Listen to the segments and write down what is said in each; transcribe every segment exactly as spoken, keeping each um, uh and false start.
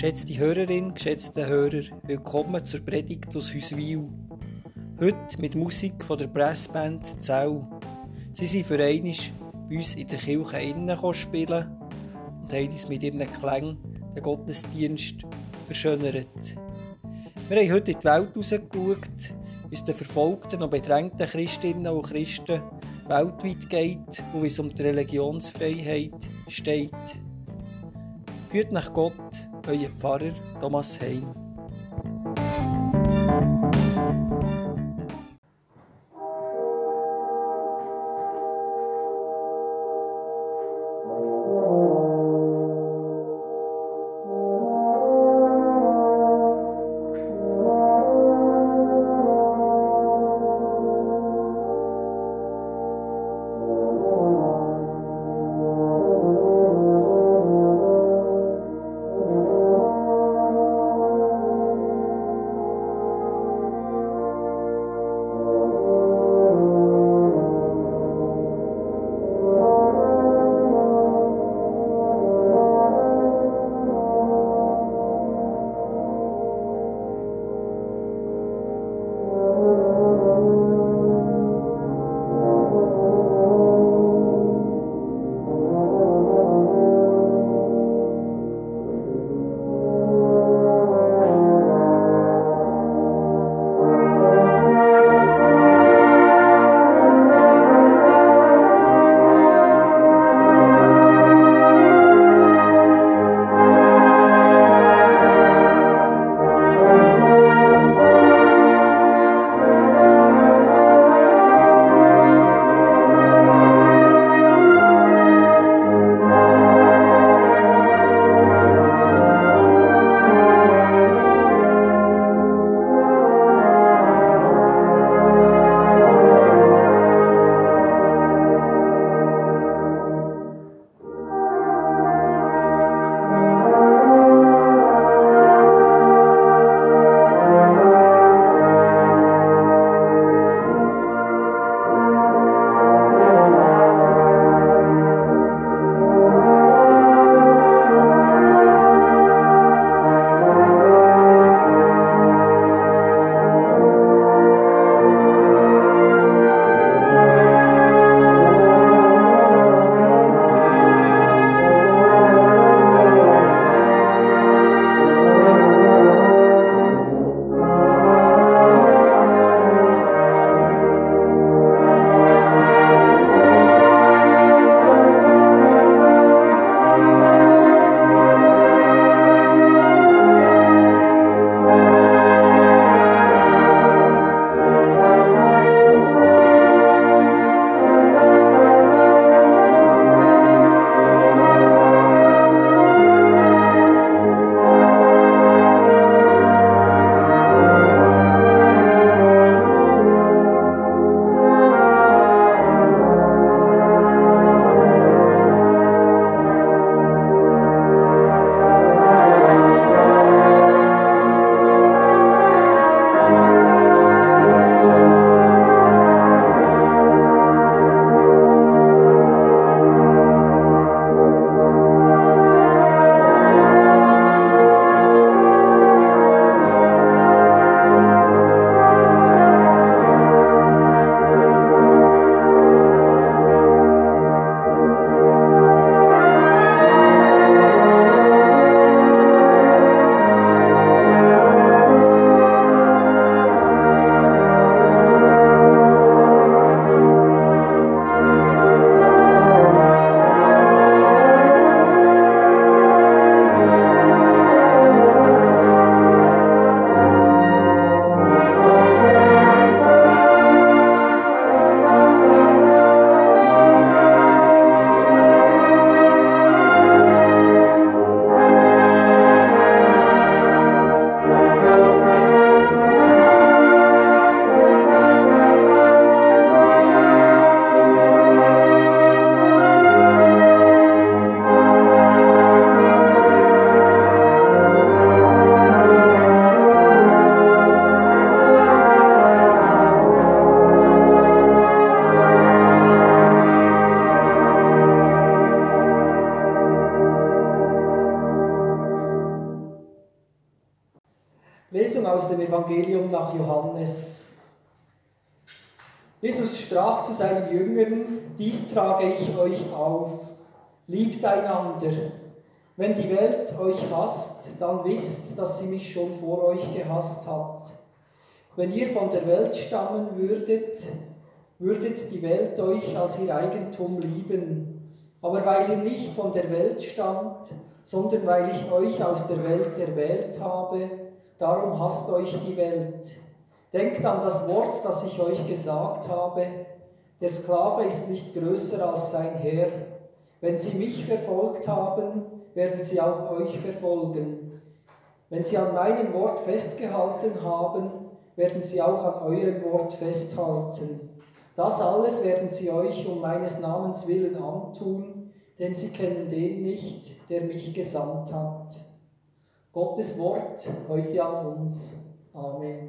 Geschätzte Hörerin, geschätzte Hörer, willkommen zur Predigt aus Huiswil. Heute mit Musik von der Brassband Zell. Sie sind für einmal bei uns in der Kirche innen spielen und haben uns mit ihren Klängen den Gottesdienst verschönert. Wir haben heute in die Welt rausgeschaut, wie es den verfolgten und bedrängten Christinnen und Christen weltweit geht und wie es um die Religionsfreiheit steht. Hüt nach Gott, euer Pfarrer Thomas Heim. Evangelium nach Johannes. Jesus sprach zu seinen Jüngern: Dies trage ich euch auf, liebt einander. Wenn die Welt euch hasst, dann wisst, dass sie mich schon vor euch gehasst hat. Wenn ihr von der Welt stammen würdet, würdet die Welt euch als ihr Eigentum lieben. Aber weil ihr nicht von der Welt stammt, sondern weil ich euch aus der Welt erwählt habe, darum hasst euch die Welt. Denkt an das Wort, das ich euch gesagt habe: Der Sklave ist nicht größer als sein Herr. Wenn sie mich verfolgt haben, werden sie auch euch verfolgen. Wenn sie an meinem Wort festgehalten haben, werden sie auch an eurem Wort festhalten. Das alles werden sie euch um meines Namens willen antun, denn sie kennen den nicht, der mich gesandt hat. Gottes Wort heute an uns. Amen.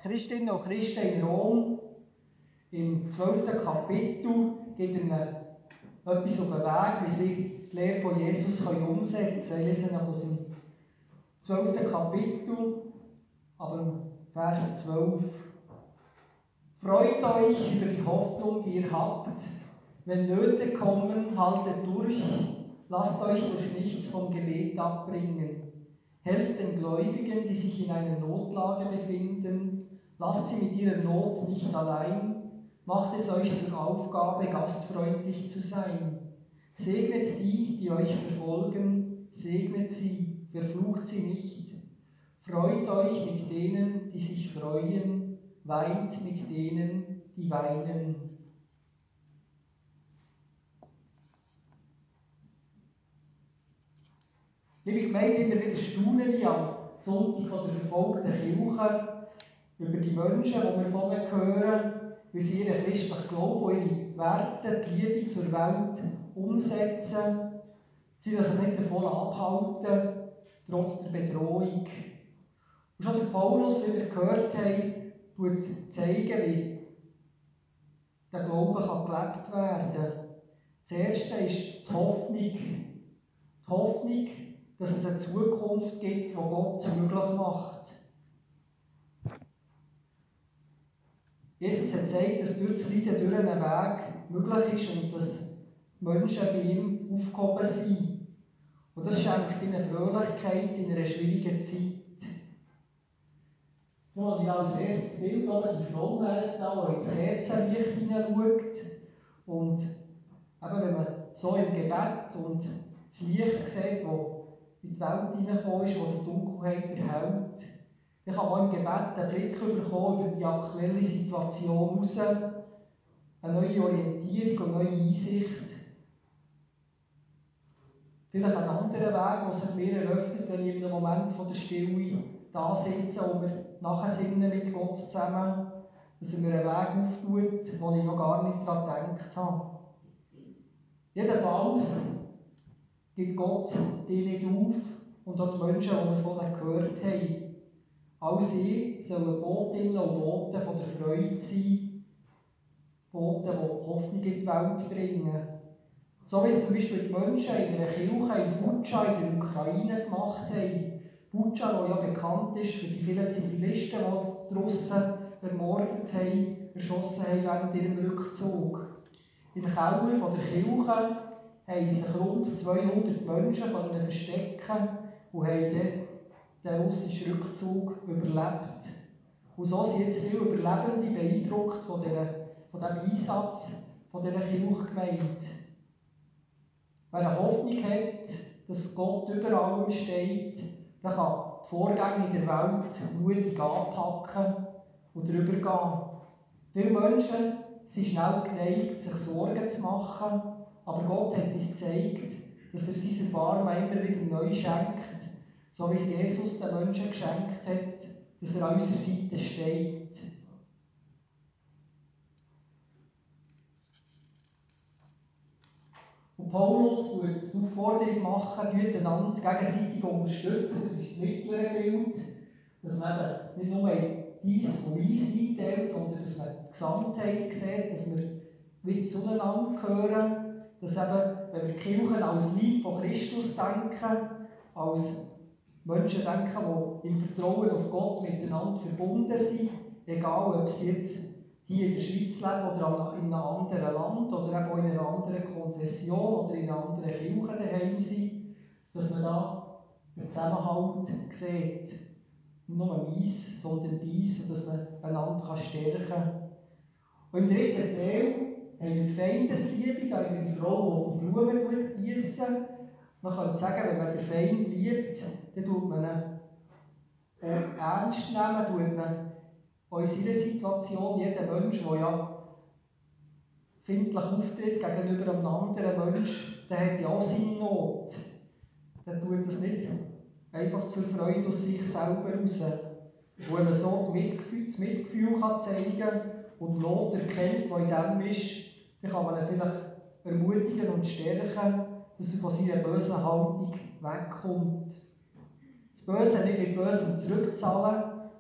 Christinnen und Christen in Rom, im zwölften Kapitel, gibt er ihnen etwas auf den Weg, wie sie die Lehre von Jesus umsetzen können. Ich lese noch aus dem zwölften Kapitel, aber Vers zwölf. Freut euch über die Hoffnung, die ihr habt. Wenn Nöte kommen, haltet durch, lasst euch durch nichts vom Gebet abbringen. Helft den Gläubigen, die sich in einer Notlage befinden. Lasst sie mit ihrer Not nicht allein. Macht es euch zur Aufgabe, gastfreundlich zu sein. Segnet die, die euch verfolgen. Segnet sie, verflucht sie nicht. Freut euch mit denen, die sich freuen. Weint mit denen, die weinen. Liebe Gemeinde, immer wieder staune ich am Sonntag von der verfolgten Kirche über die Menschen, die wir von ihnen hören, wie sie ihren christlichen Glauben und ihre Werte, die Liebe zur Welt umsetzen. Sie lassen sich nicht davon abhalten, trotz der Bedrohung. Und schon der Paulus, wie wir gehört haben, tut zeigen, wie der Glaube kann gelebt werden kann. Das Erste ist die Hoffnung. Die Hoffnung, dass es eine Zukunft gibt, die Gott möglich macht. Jesus hat gezeigt, dass durch das Leiden durch einen Weg möglich ist und dass die Menschen bei ihm aufgehoben sind. Und das schenkt ihnen Fröhlichkeit in einer schwierigen Zeit. Nun habe ich als erstes Bild oben die Frau hergetan, die ins Herzenlicht hineinschaut. Und eben, wenn man so im Gebet und das Licht sieht, das in die Welt hineingekommen ist, das die Dunkelheit erhält, dann kann man im Gebet einen Blick bekommen über die aktuelle Situation heraus, eine neue Orientierung und neue Einsicht. Vielleicht einen anderen Weg, der sich mir eröffnet, wenn ich in einem Moment von der Stille da sitze und wir nachsinnen mit Gott zusammen, dass er mir einen Weg auftut, wo ich noch gar nicht daran gedacht habe. Jedenfalls gibt Gott die nicht auf und auch die Menschen, die wir von ihnen gehört haben. All sie sollen Botinnen und Boten von der Freude sein, Boten, die Hoffnung in die Welt bringen. So wie es zum Beispiel die Menschen in einer Kirche in Butscha in der Ukraine gemacht haben. Butscha, die ja bekannt ist für die vielen Zivilisten, die draussen ermordet haben, erschossen haben während ihrem Rückzug. Im Keller von der Kirche haben sich rund zweihundert Menschen von ihnen verstecken und haben dann den russischen Rückzug überlebt. Und so sind jetzt viele Überlebende beeindruckt von, der, von diesem Einsatz von dieser Kirchgemeinde. Wer eine Hoffnung hat, dass Gott über allem steht, der kann die Vorgänge in der Welt mutig anpacken und darüber gehen. Viele Menschen sind schnell geneigt, sich Sorgen zu machen, aber Gott hat uns gezeigt, dass er sein Erbarmen immer wieder neu schenkt, so wie es Jesus den Menschen geschenkt hat, dass er an unserer Seite steht. Und Paulus wird die Aufforderung machen, einander gegenseitig unterstützen. Das ist das mittlere Bild, dass man nicht nur dies und meins einteilt, sondern dass man die Gesamtheit sieht, dass wir wie zueinander gehören, dass eben, wenn wir die Kirche als Leib von Christus denken, als Menschen denken, die im Vertrauen auf Gott miteinander verbunden sind, egal ob sie jetzt hier in der Schweiz leben oder in einem anderen Land oder eben auch in einer anderen Konfession oder in einer anderen Kirche daheim sind, dass man da den Zusammenhalt sieht. Nicht nur meins, sondern dies, und dass man einander stärken kann. Und im dritten Teil haben wir die Feindesliebe, da haben wir die Frau, die die Blumen gießen. Man könnte sagen, wenn man den Feind liebt, dann tut man ihn ernst nehmen, tut man auch in seiner Situation, jeder Mensch, der ja findlich auftritt gegenüber einem anderen Mensch, der hat ja auch seine Not. Der tut das nicht einfach zur Freude aus sich selber heraus. Wo man so das Mitgefühl, das Mitgefühl kann zeigen kann und die Not erkennt, die in dem ist, dann kann man ihn vielleicht ermutigen und stärken, dass er von seiner bösen Haltung wegkommt. Das Böse nicht mit Bösem zurückzahlen,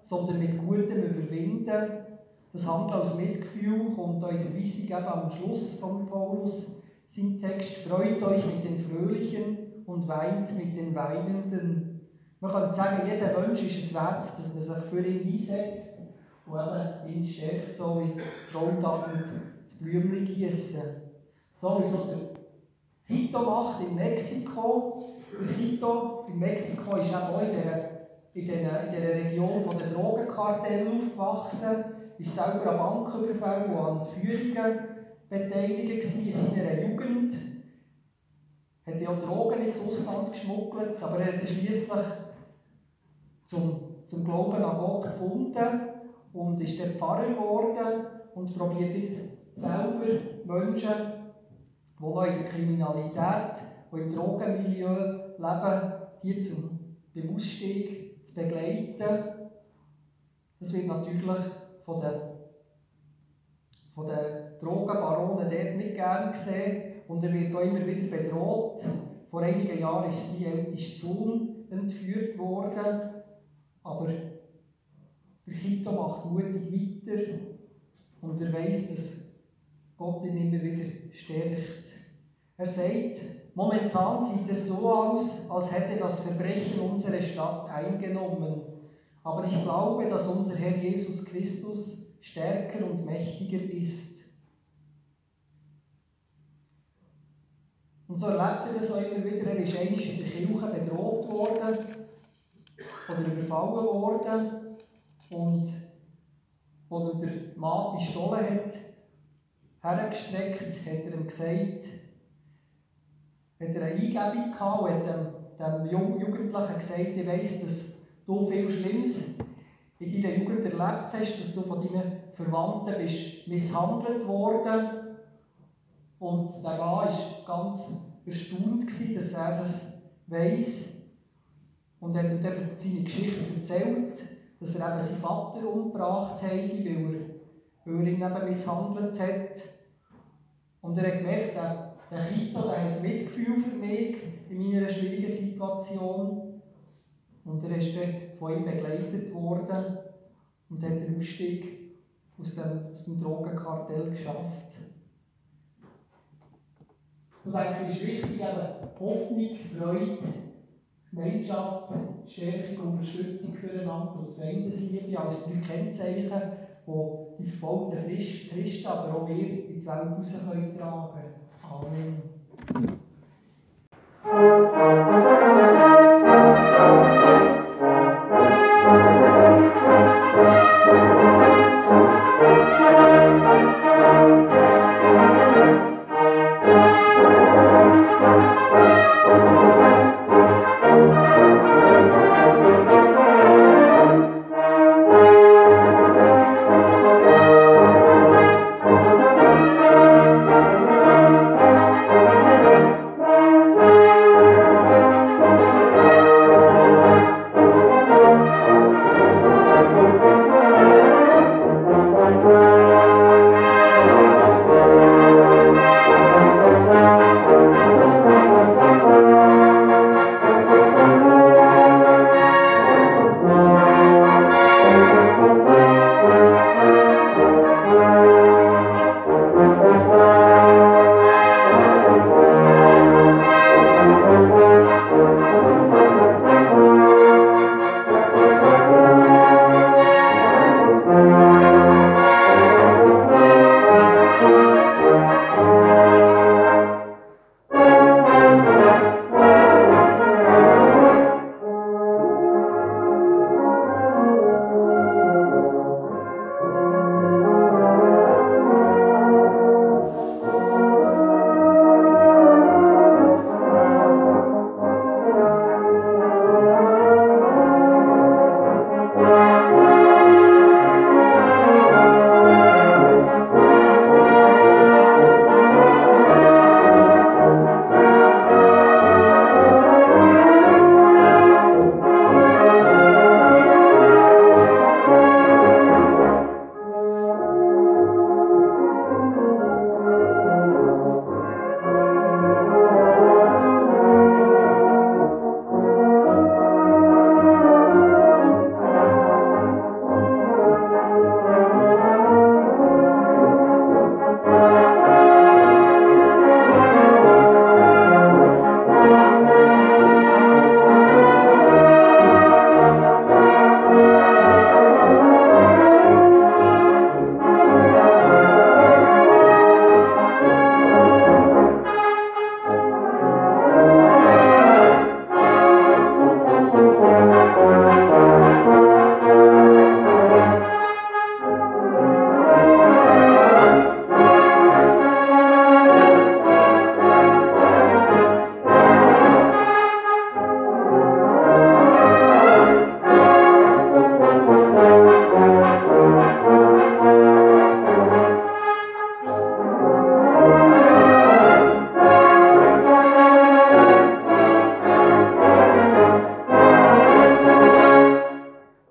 sondern mit gutem Überwinden. Das Handeln aus Mitgefühl kommt auch in der Weisung eben am Schluss von Paulus, sein Text: Freut euch mit den Fröhlichen und weint mit den Weinenden. Man könnte sagen, jeder Mensch ist es wert, dass man sich für ihn einsetzt und eben ihn stärkt, so wie die Frau da das Blümchen gießen. So wie so der Quito macht in Mexiko. Der Quito in Mexiko ist eben auch in dieser, in dieser, in dieser Region von den Drogenkartellen aufgewachsen, ist selber an Banküberfällen und an Führungen beteiligt in seiner Jugend. Er hat ja Drogen ins Ausland geschmuggelt, aber er hat schliesslich zum, zum Glauben an Gott gefunden und ist dann Pfarrer geworden und probiert jetzt selber Menschen, die noch in der Kriminalität, die im Drogenmilieu leben, die zum, beim Ausstieg zu begleiten. Das wird natürlich von den, von den Drogenbaronen dort nicht gern gesehen und er wird auch immer wieder bedroht. Vor einigen Jahren ist sein ältester Sohn entführt worden, aber der Quito macht mutig weiter und er weiss, dass Gott ihn immer wieder stärkt. Er sagt, momentan sieht es so aus, als hätte das Verbrechen unsere Stadt eingenommen. Aber ich glaube, dass unser Herr Jesus Christus stärker und mächtiger ist. Und so erlebt er das auch immer wieder. Er ist einmal in der Kirche bedroht worden oder überfallen worden. Und als der Mann Pistole hat hergestreckt, hat er ihm gesagt, hat er eine Eingebung gehabt und hat dem, dem Jugendlichen gesagt, ich weiss, dass du viel Schlimmes in deiner Jugend erlebt hast, dass du von deinen Verwandten bist misshandelt worden. Und der Mann war ganz erstaunt, dass er das weiss. Und hat ihm dann seine Geschichte erzählt, dass er eben seinen Vater umgebracht hat, weil er, weil er ihn eben misshandelt hat. Und er hat gemerkt, der, der Quito, der hat Mitgefühl für mich in meiner schwierigen Situation. Und er ist dann von ihm begleitet worden und hat den Ausstieg aus dem, aus dem Drogenkartell geschafft. Ich denke, es ist wichtig, eben Hoffnung, Freude, Gemeinschaft, Stärkung, Unterstützung füreinander und Feindesliebe als drei Kennzeichen, die die verfolgten Christen, aber auch wir in die Welt hinaus tragen können. Amen.